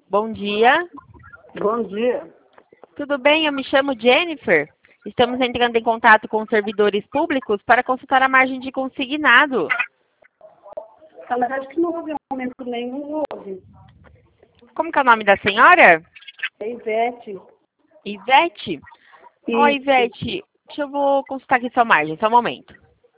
Bom dia. Bom dia. Tudo bem? Eu me chamo Jennifer. Estamos entrando em contato com os servidores públicos para consultar a margem de consignado. Mas acho que não houve aumento nenhum, não houve. Como que é o nome da senhora? É Ivete. Ivete? Oi, Ivete. Vou consultar aqui sua margem, só um momento.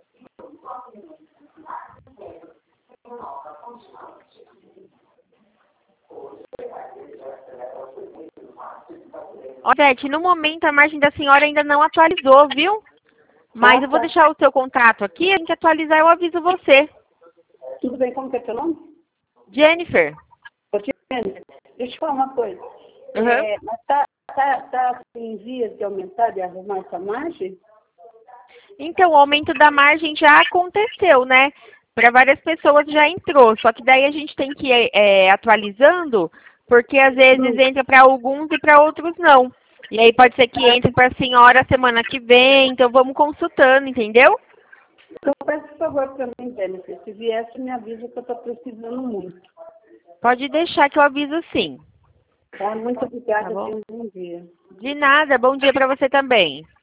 Ó, Ivete, no momento a margem da senhora ainda não atualizou, viu? Mas eu vou deixar o seu contato aqui, a gente atualizar eu aviso você. Tudo bem, como que é teu nome? Jennifer. Jennifer, deixa eu te falar uma coisa. Uhum. Mas tá em vias de aumentar, de arrumar essa margem? Então, o aumento da margem já aconteceu, né? Para várias pessoas já entrou, só que daí a gente tem que ir atualizando, porque às vezes entra para alguns e para outros não. E aí pode ser que entre para a senhora semana que vem, então vamos consultando, entendeu? Então, peço por favor para mim, Jennifer, se vier, você me avisa que eu estou precisando muito. Pode deixar que eu aviso sim. Tá? Muito obrigada, Tá bom? tenha um bom dia. De nada, bom dia para você também.